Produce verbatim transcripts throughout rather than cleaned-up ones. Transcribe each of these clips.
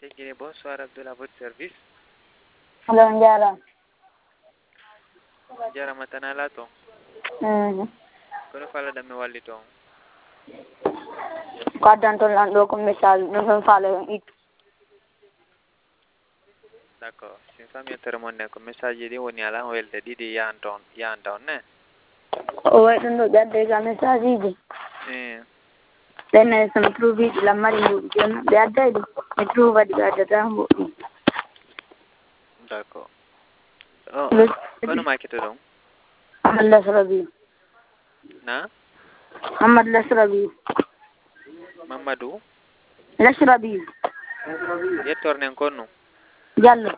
Tegui, bonsoir Abdoul, à votre service. Hello, Njara. Njara matana lato. Mm. Kono fala dame walli ton. Kaddan ton lan do ko message no non fala it. D'accord. Sin famille termonne ko message di woni ala welde didi yanton yanton ne. O way don do gadde ga message ji. Eh. Then some true vid la mari mu jon be adda do. Me true wadi gadda tambo. D'accord. Oh, kono makito don. Ahmad Lasrabi. Na? Ahmad Lasrabi. Mamadou. Lasrabi. Yettornen konno. Jallo.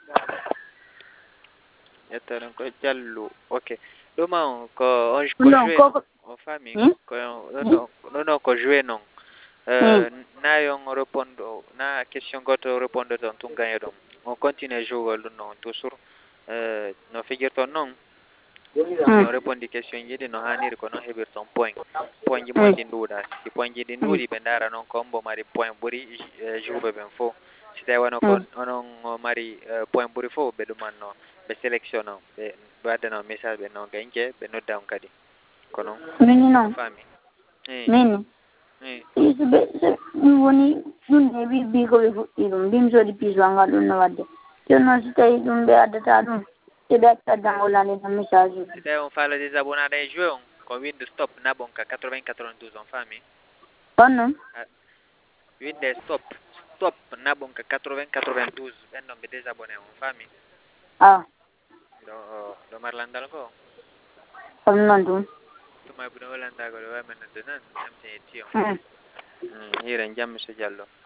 Yettornen ko jallo. OK. Doma ko on ko Non jouer ko en famille hmm? ko non non non ko jouer non. Euh na yon répondre na question goto répondre don tun gagner don. On continue jouer non toujours euh no figure ton non. No répondre question yidi no haniri ko no hebir ton point. Point ji mondi nduda. Si point ji di ndudi be ndara non ko mbo mari point buri jouer ben fo. Si tay wono ko onon mari point buri fo be dum manno be sélectionno be wadano message be non ganke be nodda on kadi. Kono mini non famille. Eh. mini Eh. isbe dum woni dum ne bi bi ko be futti dum bim so di piso anga dum no wadde jono si tay dum be addata dum e be tadda olani dum message Si tay on fala des abonnés des jeux on ko wind stop na bonka quatre-vingts quatre-vingt-douze en famille. Onno Wind stop stop na bonka quatre-vingts quatre-vingt-douze ben non be désabonné en famille. Ah. Do do marlandal ko. Onno dum. Tuma bu no landa go do men do nan am te tio. Hmm. Hmm, hira jam Monsieur Diallo.